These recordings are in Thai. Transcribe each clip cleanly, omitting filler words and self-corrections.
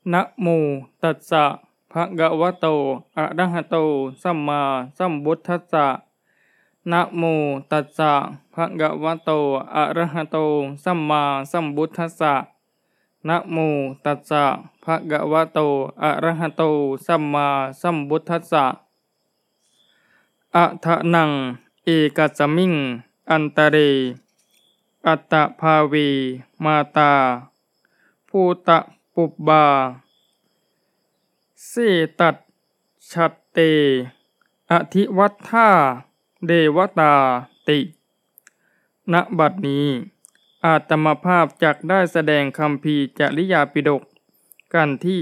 นะโมตัสสะภะคะวะโตอะระหะโตสัมมาสัมพุทธัสสะนะโมตัสสะภะคะวะโตอะระหะโตสัมมาสัมพุทธัสสะนะโมตัสสะภะคะวะโตอะระหะโตสัมมาสัมพุทธัสสะอะทะนังเอกัสสมิงอันตะเรอัตตภาเวมาตาภูตะปุบบาเสตัสชัตเตอธิวัฏฐาเดวตาติณบัดนี้อาตมาภาพจักได้แสดงคัมภีร์จริยาปิฎกกันที่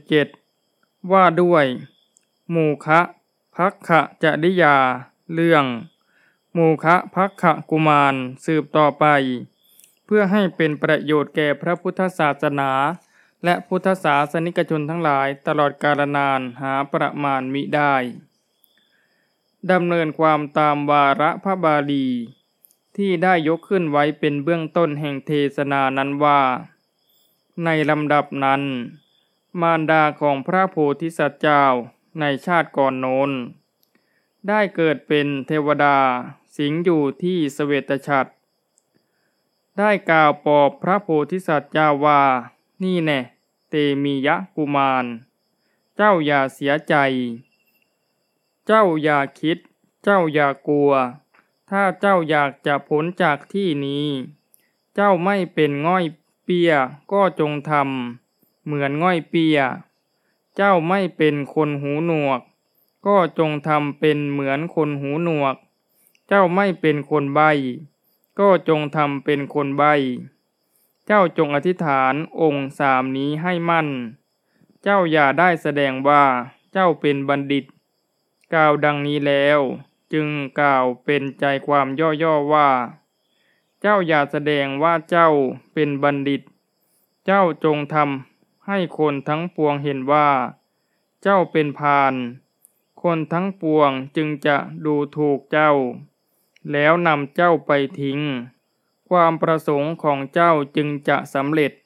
77ว่าด้วยโมคะภัคคะจริยาเรื่องโมคะภัคคะกุมารสืบต่อไปเพื่อให้เป็นประโยชน์แก่พระพุทธศาสนาและพุทธศาสนิกชนทั้งหลายตลอดกาลนานหาประมาณมิได้ดำเนินความตามวาระพระบาลีที่ได้ยกขึ้นไว้เป็นเบื้องต้นแห่งเทศนานั้นว่าในลำดับนั้นมารดาของพระโพธิสัตว์เจ้าในชาติก่อนโน้นได้เกิดเป็นเทวดาสิงอยู่ที่เสเวตฉัตรได้กล่าวปลอบพระโพธิสัตว์เจ้าว่านี่แน่เตมียะกุมารเจ้าอย่าเสียใจเจ้าอย่าคิดเจ้าอย่ากลัวถ้าเจ้าอยากจะพ้นจากที่นี้เจ้าไม่เป็นง่อยเปียก็จงทำเหมือนง่อยเปียเจ้าไม่เป็นคนหูหนวกก็จงทำเป็นเหมือนคนหูหนวกเจ้าไม่เป็นคนใบ้ก็จงทำเป็นคนใบ้เจ้าจงอธิษฐานองค์สามนี้ให้มั่นเจ้าอย่าได้แสดงว่าเจ้าเป็นบัณฑิตกล่าวดังนี้แล้วจึงกล่าวเป็นใจความย่อๆว่าเจ้าอย่าแสดงว่าเจ้าเป็นบัณฑิตเจ้าจงทำให้คนทั้งปวงเห็นว่าเจ้าเป็นพาลคนทั้งปวงจึงจะดูถูกเจ้าแล้วนำเจ้าไปทิ้งความประสงค์ของเจ้าจึงจะสำเร็จ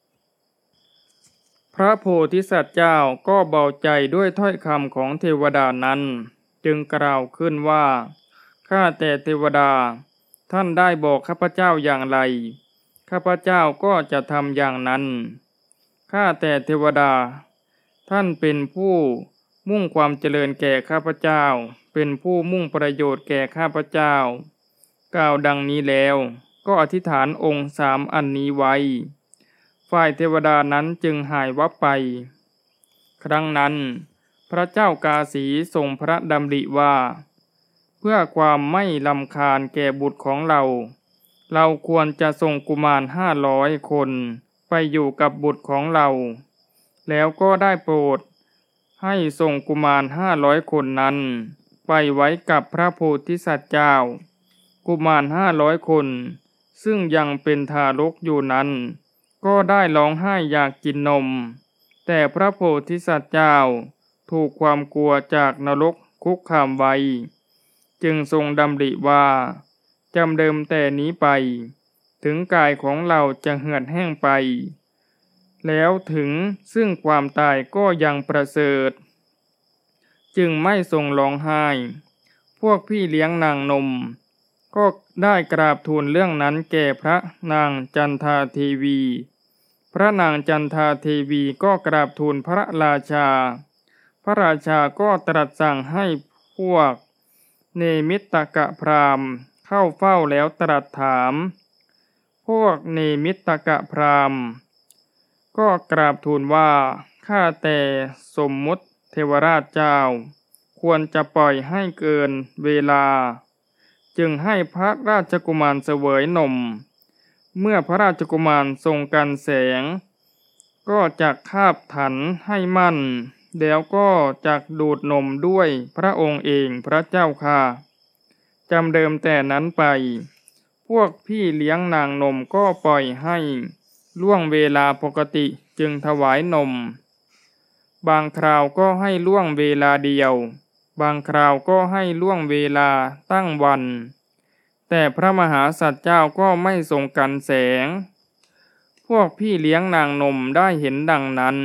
พระโพธิสัตว์เจ้าก็เบาใจด้วยถ้อยคำของเทวดานั้นจึงกล่าวขึ้นว่าข้าแต่เทวดาท่านได้บอกข้าพเจ้าอย่างไรข้าพเจ้าก็จะทำอย่างนั้นข้าแต่เทวดาท่านเป็นผู้มุ่งความเจริญแก่ข้าพเจ้าเป็นผู้มุ่งประโยชน์แก่ข้าพเจ้ากล่าวดังนี้แล้วก็อธิษฐานองค์สามอันนี้ไว้ฝ่ายเทวดานั้นจึงหายวับไปครั้งนั้นพระเจ้ากาสีทรงพระดำริว่าเพื่อความไม่รำคาญแก่บุตรของเราควรจะส่งกุมาร500 คนไปอยู่กับบุตรของเราแล้วก็ได้โปรดให้ส่งกุมาร500 คนนั้นไปไว้กับพระโพธิสัตว์เจ้ากุมาร500 คนซึ่งยังเป็นทารกอยู่นั้นก็ได้ร้องไห้อยากกินนมแต่พระโพธิสัตว์เจ้าถูกความกลัวจากนรกคุกคามไว้จึงทรงดำริว่าจำเดิมแต่นี้ไปถึงกายของเราจะเหือดแห้งไปแล้วถึงซึ่งความตายก็ยังประเสริฐจึงไม่ทรงร้องไห้พวกพี่เลี้ยงนางนมก็ได้กราบทูลเรื่องนั้นแก่พระนางจันทาเทวีพระนางจันทาเทวีก็กราบทูลพระราชาพระราชาก็ตรัสสั่งให้พวกเนมิตกะพราหมณ์เข้าเฝ้าแล้วตรัสถามพวกเนมิตกะพราหมณ์ก็กราบทูลว่าข้าแต่สมมุติเทวราชเจ้าควรจะปล่อยให้เกินเวลาจึงให้พระราชกุมารเสวยนมเมื่อพระราชกุมารทรงกันแสงก็จักคาบถันให้มั่นแล้วก็จักดูดนมด้วยพระองค์เองพระเจ้าค่ะจำเดิมแต่นั้นไปพวกพี่เลี้ยงนางนมก็ปล่อยให้ล่วงเวลาปกติจึงถวายนมบางคราวก็ให้ล่วงเวลาเดียวบางคราวก็ให้ล่วงเวลาตั้งวันแต่พระมหาสัตว์เจ้าก็ไม่ทรงกันแสงพวกพี่เลี้ยงนางนมได้เห็นดังนั้น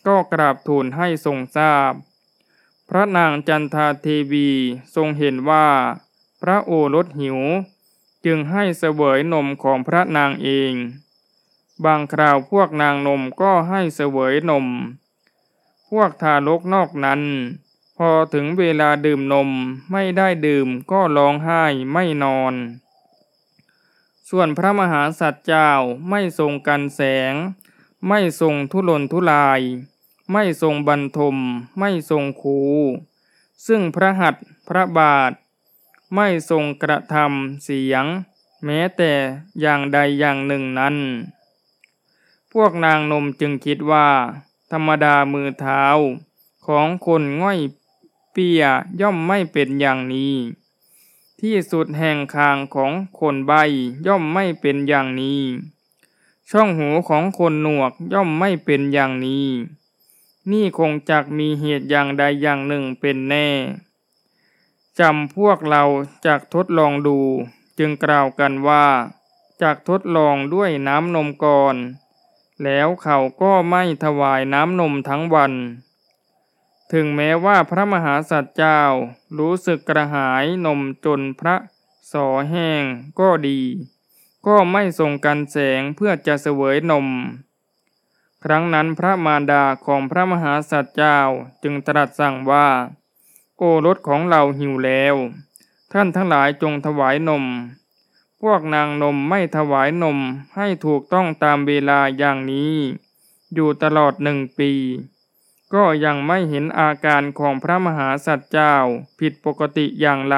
ก็กราบทูลให้ทรงทราบพระนางจันทาเทวีทรงเห็นว่าพระโอรสหิวจึงให้เสวยนมของพระนางเองบางคราวพวกนางนมก็ให้เสวยนมพวกทารกนอกนั้นพอถึงเวลาดื่มนมไม่ได้ดื่มก็ร้องไห้ไม่นอนส่วนพระมหาสัตว์เจ้าไม่ทรงกันแสงไม่ทรงทุรนทุรายไม่ทรงบรรทมไม่ทรงคูซึ่งพระหัตถ์พระบาทไม่ทรงกระทำเสียงแม้แต่อย่างใดอย่างหนึ่งนั้นพวกนางนมจึงคิดว่าธรรมดามือเท้าของคนง่อยเปียย่อมไม่เป็นอย่างนี้ที่สุดแห่งคางของคนใบย่อมไม่เป็นอย่างนี้ช่องหูของคนหนวกย่อมไม่เป็นอย่างนี้นี่คงจักมีเหตุอย่างใดอย่างหนึ่งเป็นแน่จำพวกเราจักทดลองดูจึงกล่าวกันว่าจักทดลองด้วยน้ำนมก่อนแล้วเขาก็ไม่ถวายน้ำนมทั้งวันถึงแม้ว่าพระมหาสัตว์เจ้ารู้สึกกระหายนมจนพระสอแห้งก็ดีก็ไม่ทรงกันแสงเพื่อจะเสวยนมครั้งนั้นพระมารดาของพระมหาสัตว์เจ้าจึงตรัสสั่งว่าโอรสของเราหิวแล้วท่านทั้งหลายจงถวายนมพวกนางนมไม่ถวายนมให้ถูกต้องตามเวลาอย่างนี้อยู่ตลอด1 ปีก็ยังไม่เห็นอาการของพระมหาสัตว์เจ้าผิดปกติอย่างไร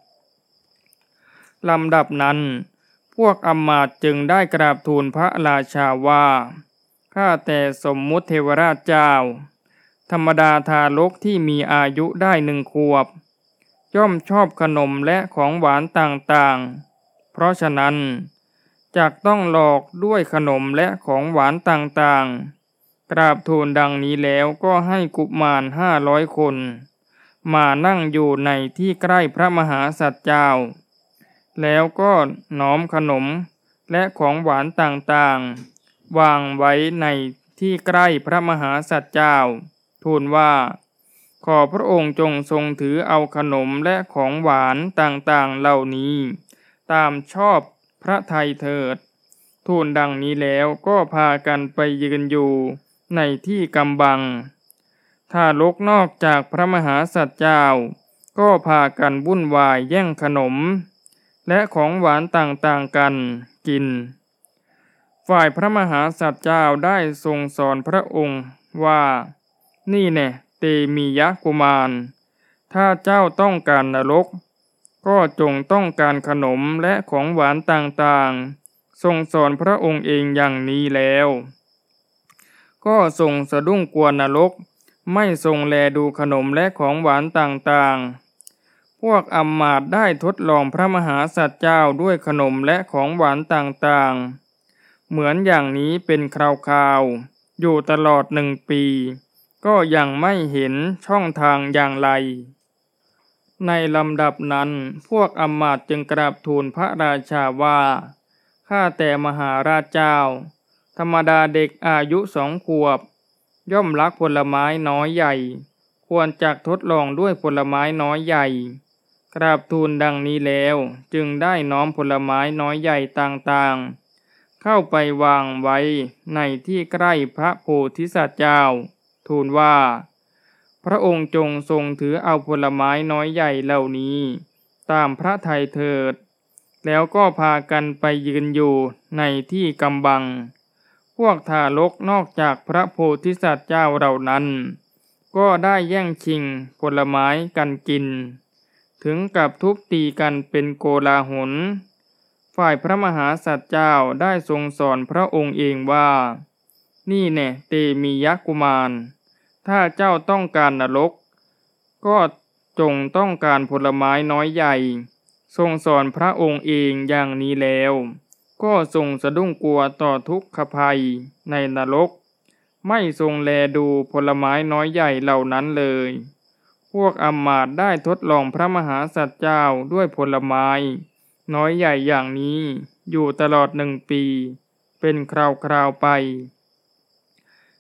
ลำดับนั้นพวกอำมาตย์จึงได้กราบทูลพระราชาว่าข้าแต่สมมุติเทวราชเจ้าธรรมดาทารกที่มีอายุได้1 ขวบย่อมชอบขนมและของหวานต่างๆเพราะฉะนั้นจักต้องหลอกด้วยขนมและของหวานต่างๆกราบทูลดังนี้แล้วก็ให้กุมาร500 คนมานั่งอยู่ในที่ใกล้พระมหาสัตว์เจ้าแล้วก็น้อมขนมและของหวานต่างๆวางไว้ในที่ใกล้พระมหาสัตว์เจ้าทูลว่าขอพระองค์จงทรงถือเอาขนมและของหวานต่างๆเหล่านี้ตามชอบพระทัยเถิดทูลดังนี้แล้วก็พากันไปยืนอยู่ในที่กำบังทารกนอกจากพระมหาสัตว์เจ้าก็พากันวุ่นวายแย่งขนมและของหวานต่างๆกันกินฝ่ายพระมหาสัตว์เจ้าได้ทรงสอนพระองค์ว่านี่แน่เตมียกุมารถ้าเจ้าต้องการนรกก็จงต้องการขนมและของหวานต่างๆทรงสอนพระองค์เองอย่างนี้แล้วก็ทรงสะดุ้งกลัวนรกไม่ทรงแลดูขนมและของหวานต่างๆพวกอำมาตย์ได้ทดลองพระมหาสัตว์เจ้าด้วยขนมและของหวานต่างๆเหมือนอย่างนี้เป็นคราวๆอยู่ตลอด1 ปีก็ยังไม่เห็นช่องทางอย่างไรในลำดับนั้นพวกอำมาตย์จึงกราบทูลพระราชาว่าข้าแต่มหาราชเจ้าธรรมดาเด็กอายุ2 ขวบย่อมรักผลไม้น้อยใหญ่ควรจักทดลองด้วยผลไม้น้อยใหญ่กราบทูลดังนี้แล้วจึงได้น้อมผลไม้น้อยใหญ่ต่างๆเข้าไปวางไว้ในที่ใกล้พระโพธิสัตว์เจ้าทูลว่าพระองค์จงทรงถือเอาผลไม้น้อยใหญ่เหล่านี้ตามพระทัยเถิดแล้วก็พากันไปยืนอยู่ในที่กำบังพวกทารกนอกจากพระโพธิสัตว์เจ้าเหล่านั้นก็ได้แย่งชิงผลไม้กันกินถึงกับทุบตีกันเป็นโกลาหลฝ่ายพระมหาสัตว์เจ้าได้ทรงสอนพระองค์เองว่านี่แน่เตมียกุมารถ้าเจ้าต้องการนรกก็จงต้องการผลไม้น้อยใหญ่ทรงสอนพระองค์เองอย่างนี้แล้วก็ทรงสะดุ้งกลัวต่อทุกขภัยในนรกไม่ทรงแลดูผลไม้น้อยใหญ่เหล่านั้นเลยพวกอำมาตย์ได้ทดลองพระมหาสัตว์เจ้าด้วยผลไม้น้อยใหญ่อย่างนี้อยู่ตลอด1 ปีเป็นคราวๆไป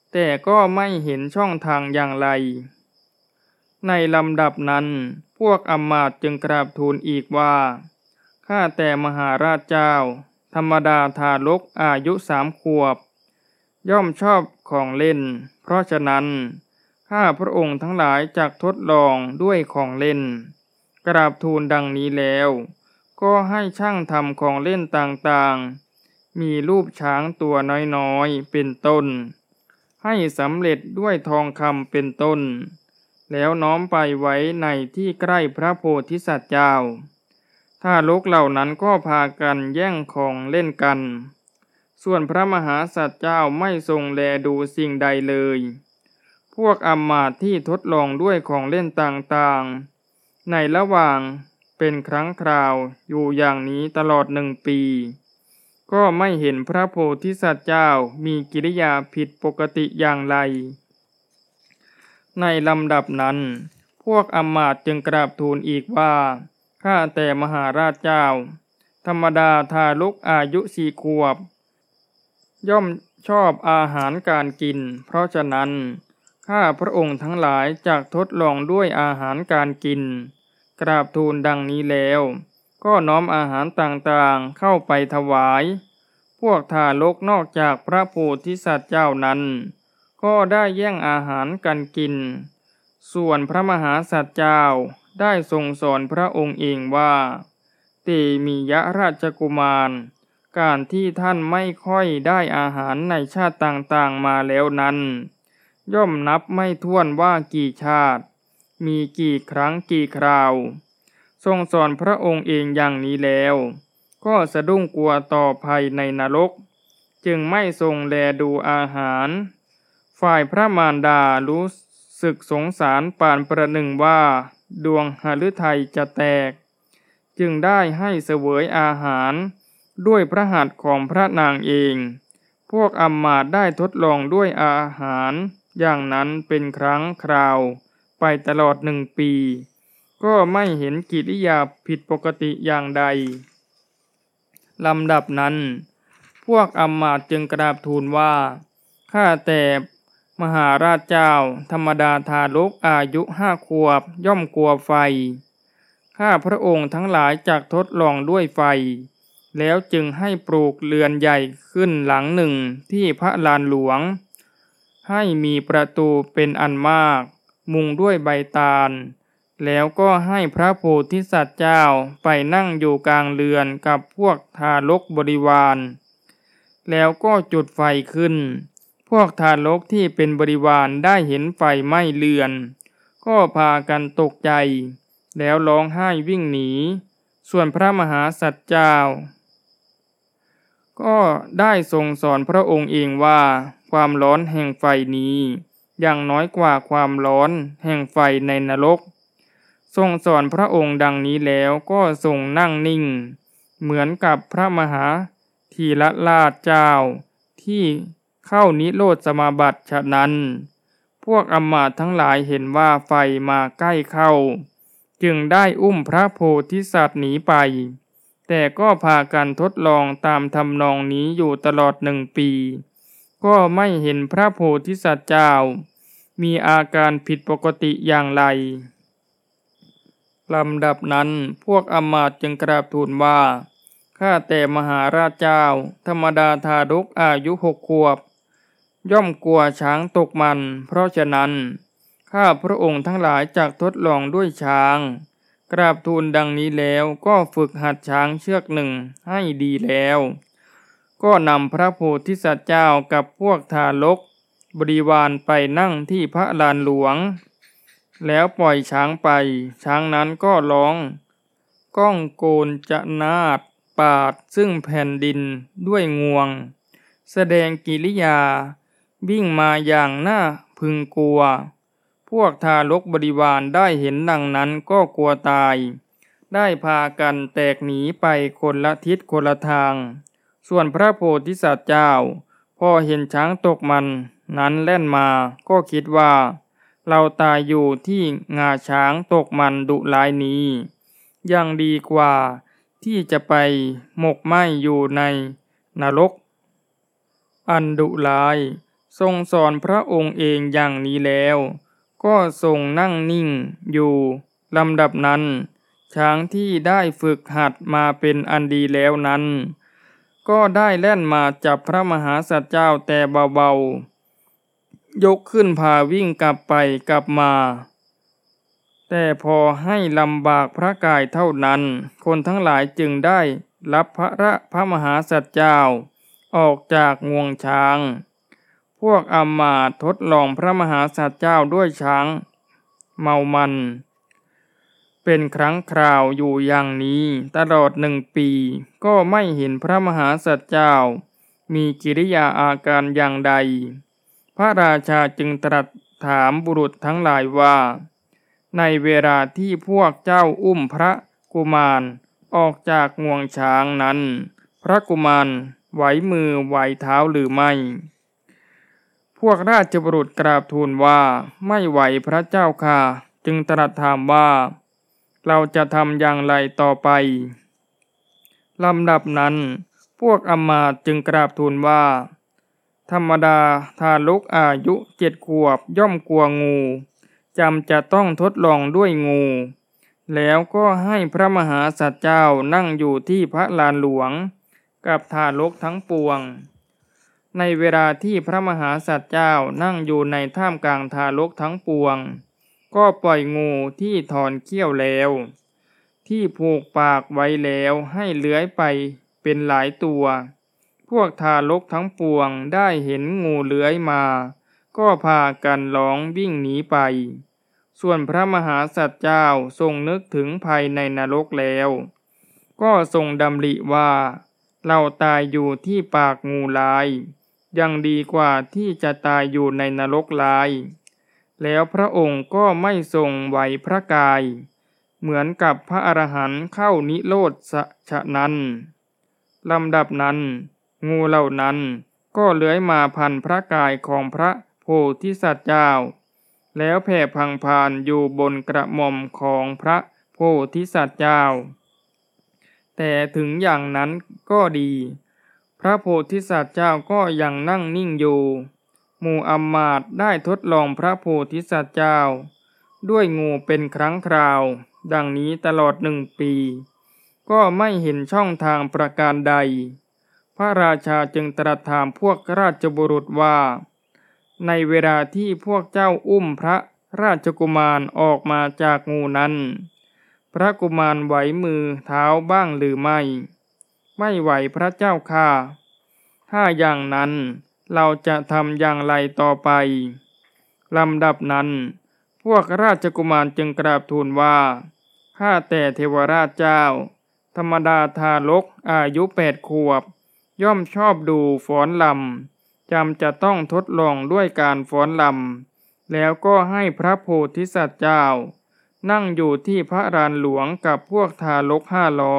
แต่ก็ไม่เห็นช่องทางอย่างไรในลำดับนั้นพวกอำมาตย์จึงกราบทูลอีกว่าข้าแต่มหาราชเจ้าธรรมดาทารกอายุ3 ขวบย่อมชอบของเล่นเพราะฉะนั้นข้าพระองค์ทั้งหลายจักทดลองด้วยของเล่นกราบทูลดังนี้แล้วก็ให้ช่างทำของเล่นต่างๆมีรูปช้างตัวน้อยๆเป็นต้นให้สำเร็จด้วยทองคำเป็นต้นแล้วน้อมไปไว้ในที่ใกล้พระโพธิสัตว์เจ้าทารกเหล่านั้นก็พากันแย่งของเล่นกันส่วนพระมหาสัตว์เจ้าไม่ทรงแลดูสิ่งใดเลยพวกอำมาตย์ที่ทดลองด้วยของเล่นต่างๆในระหว่างเป็นครั้งคราวอยู่อย่างนี้ตลอด1 ปีก็ไม่เห็นพระโพธิสัตว์เจ้ามีกิริยาผิดปกติอย่างไรในลำดับนั้นพวกอำมาตย์จึงกราบทูลอีกว่าข้าแต่มหาราชเจ้าธรรมดาทารกอายุ4 ขวบย่อมชอบอาหารการกินเพราะฉะนั้นข้าพระองค์ทั้งหลายจักทดลองด้วยอาหารการกินกราบทูลดังนี้แล้วก็น้อมอาหารต่างๆเข้าไปถวายพวกทารกนอกจากพระโพธิสัตว์เจ้านั้นก็ได้แย่งอาหารกันกินส่วนพระมหาสัตว์เจ้าได้ทรงสอนพระองค์เองว่าเตมียราชกุมารการที่ท่านไม่ค่อยได้อาหารในชาติต่างๆมาแล้วนั้นย่อมนับไม่ถ้วนว่ากี่ชาติมีกี่ครั้งกี่คราวทรงสอนพระองค์เองอย่างนี้แล้วก็สะดุ้งกลัวต่อภัยในนรกจึงไม่ทรงแลดูอาหารฝ่ายพระมารดารู้สึกสงสารปานประหนึ่งว่าดวงหฤทัยจะแตกจึงได้ให้เสวยอาหารด้วยพระหัตถ์ของพระนางเองพวกอำมาตย์ได้ทดลองด้วยอาหารอย่างนั้นเป็นครั้งคราวไปตลอด1 ปีก็ไม่เห็นกิริยาผิดปกติอย่างใดลำดับนั้นพวกอำมาตย์จึงกราบทูลว่าข้าแต่มหาราชเจ้าธรรมดาทารกอายุ5 ขวบย่อมกลัวไฟข้าพระองค์ทั้งหลายจักทดลองด้วยไฟแล้วจึงให้ปลูกเรือนใหญ่ขึ้นหลังหนึ่งที่พระลานหลวงให้มีประตูเป็นอันมากมุงด้วยใบตาลแล้วก็ให้พระโพธิสัตว์เจ้าไปนั่งอยู่กลางเรือนกับพวกทารกบริวารแล้วก็จุดไฟขึ้นพวกทารกที่เป็นบริวารได้เห็นไฟไหม้เรือนก็พากันตกใจแล้วร้องไห้วิ่งหนีส่วนพระมหาสัตว์เจ้าก็ได้ทรงสอนพระองค์เองว่าความร้อนแห่งไฟนี้ยังน้อยกว่าความร้อนแห่งไฟในนรกทรงสอนพระองค์ดังนี้แล้วก็ทรงนั่งนิ่งเหมือนกับพระมหาธีรราชเจ้าที่เข้านิโรธสมาบัติฉะนั้นพวกอำมาตย์ทั้งหลายเห็นว่าไฟมาใกล้เข้าจึงได้อุ้มพระโพธิสัตว์หนีไปแต่ก็พากันทดลองตามทำนองนี้อยู่ตลอด1 ปีก็ไม่เห็นพระโพธิสัตว์เจ้ามีอาการผิดปกติอย่างไรลำดับนั้นพวกอำมาตย์จึงกราบทูลว่าข้าแต่มหาราชเจ้าธรรมดาทารกอายุ6 ขวบย่อมกลัวช้างตกมันเพราะฉะนั้นข้าพระองค์ทั้งหลายจักทดลองด้วยช้างกราบทูลดังนี้แล้วก็ฝึกหัดช้างเชือกหนึ่งให้ดีแล้วก็นำพระโพธิสัตว์เจ้ากับพวกทารกบริวารไปนั่งที่พระลานหลวงแล้วปล่อยช้างไปช้างนั้นก็ร้องก้องโกนจะนาดปาดซึ่งแผ่นดินด้วยงวงแสดงกิริยาวิ่งมาอย่างน่าพึงกลัวพวกทารกบริวารได้เห็นดังนั้นก็กลัวตายได้พากันแตกหนีไปคนละทิศคนละทางส่วนพระโพธิสัตว์เจ้าพอเห็นช้างตกมันนั้นแล่นมาก็คิดว่าเราตายอยู่ที่งาช้างตกมันดุร้ายนี้ยังดีกว่าที่จะไปหมกไหม้อยู่ในนรกอันดุร้ายทรงสอนพระองค์เองอย่างนี้แล้วก็ทรงนั่งนิ่งอยู่ลำดับนั้นช้างที่ได้ฝึกหัดมาเป็นอันดีแล้วนั้นก็ได้แล่นมาจับพระมหาสัตว์เจ้าแต่เบาๆยกขึ้นพาวิ่งกลับไปกลับมาแต่พอให้ลำบากพระกายเท่านั้นคนทั้งหลายจึงได้รับพระมหาสัตว์เจ้าออกจากงวงช้างพวกอำมาตย์ทดลองพระมหาสัตว์เจ้าด้วยช้างเมามันเป็นครั้งคราวอยู่อย่างนี้ตลอด1 ปีก็ไม่เห็นพระมหาสัตว์เจ้ามีกิริยาอาการอย่างใดพระราชาจึงตรัสถามบุรุษทั้งหลายว่าในเวลาที่พวกเจ้าอุ้มพระกุมารออกจากงวงช้างนั้นพระกุมารไหวมือไหวเท้าหรือไม่พวกราชบุรุษกราบทูลว่าไม่ไหวพระเจ้าค่ะจึงตรัสถามว่าเราจะทำอย่างไรต่อไปลำดับนั้นพวกอำมาตย์จึงกราบทูลว่าธรรมดาทารกอายุ7 ขวบย่อมกลัวงูจำจะต้องทดลองด้วยงูแล้วก็ให้พระมหาสัตว์เจ้านั่งอยู่ที่พระลานหลวงกับทารกทั้งปวงในเวลาที่พระมหาสัตว์เจ้านั่งอยู่ในท่ามกลางทารกทั้งปวงก็ปล่อยงูที่ถอนเขี้ยวแล้วที่ผูกปากไว้แล้วให้เลื้อยไปเป็นหลายตัวพวกทารกทั้งปวงได้เห็นงูเลื้อยมาก็พากันร้องวิ่งหนีไปส่วนพระมหาสัตว์เจ้าทรงนึกถึงภัยในนรกแล้วก็ทรงดำริว่าเราตายอยู่ที่ปากงูลายยังดีกว่าที่จะตายอยู่ในนรกลายแล้วพระองค์ก็ไม่ทรงไหวพระกายเหมือนกับพระอรหันต์เข้านิโรธฉะนั้นลำดับนั้นงูเหล่านั้นก็เลื้อยมาพันพระกายของพระโพธิสัตว์เจ้าแล้วแผ่พังพานอยู่บนกระหม่อมของพระโพธิสัตว์เจ้าแต่ถึงอย่างนั้นก็ดีพระโพธิสัตว์เจ้าก็ยังนั่งนิ่งอยู่หมู่อำมาตย์ได้ทดลองพระโพธิสัตว์เจ้าด้วยงูเป็นครั้งคราวดังนี้ตลอด1 ปีก็ไม่เห็นช่องทางประการใดพระราชาจึงตรัสถามพวกราชบุรุษว่าในเวลาที่พวกเจ้าอุ้มพระราชกุมารออกมาจากงูนั้นพระกุมารไหวมือเท้าบ้างหรือไม่ไหวพระเจ้าค่ะถ้าอย่างนั้นเราจะทำอย่างไรต่อไปลำดับนั้นพวกราชกุมารจึงกราบทูลว่าข้าแต่เทวราชเจ้าธรรมดาทารกอายุ8 ขวบย่อมชอบดูฟ้อนรำจำจะต้องทดลองด้วยการฟ้อนรำแล้วก็ให้พระโพธิสัตว์เจ้านั่งอยู่ที่พระลานหลวงกับพวกทารก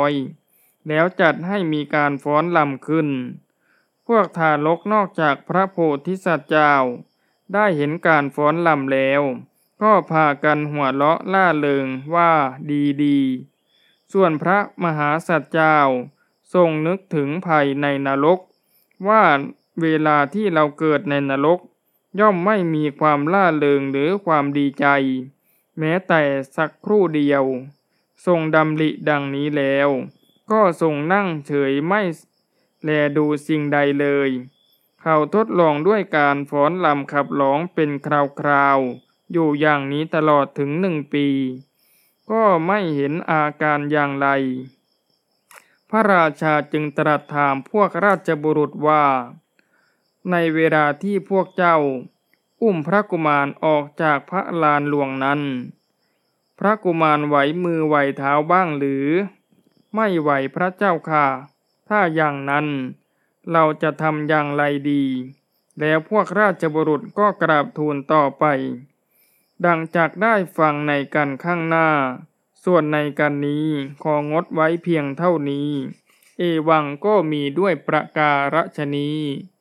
500แล้วจัดให้มีการฟ้อนรำขึ้นพวกทารกนอกจากพระโพธิสัตว์เจ้าได้เห็นการฟ้อนรำแล้วก็พากันหัวเราะล่าเริงว่าดีส่วนพระมหาสัตว์เจ้าทรงนึกถึงภัยในนรกว่าเวลาที่เราเกิดในนรกย่อมไม่มีความล่าเริงหรือความดีใจแม้แต่สักครู่เดียวทรงดำริดังนี้แล้วก็ทรงนั่งเฉยไม่แลดูสิ่งใดเลยเขาทดลองด้วยการฟ้อนรำขับร้องเป็นคราวๆอยู่อย่างนี้ตลอดถึง1 ปีก็ไม่เห็นอาการอย่างไรพระราชาจึงตรัสถามพวกราชบุรุษว่าในเวลาที่พวกเจ้าอุ้มพระกุมารออกจากพระลานหลวงนั้นพระกุมารไหวมือไหวเท้าบ้างหรือไม่ไหวพระเจ้าค่ะถ้าอย่างนั้นเราจะทำอย่างไรดีแล้วพวกราชบุรุษก็กราบทูลต่อไปดังจากได้ฟังในกันข้างหน้าส่วนในกันนี้ของดไว้เพียงเท่านี้เอวังก็มีด้วยประการฉนี้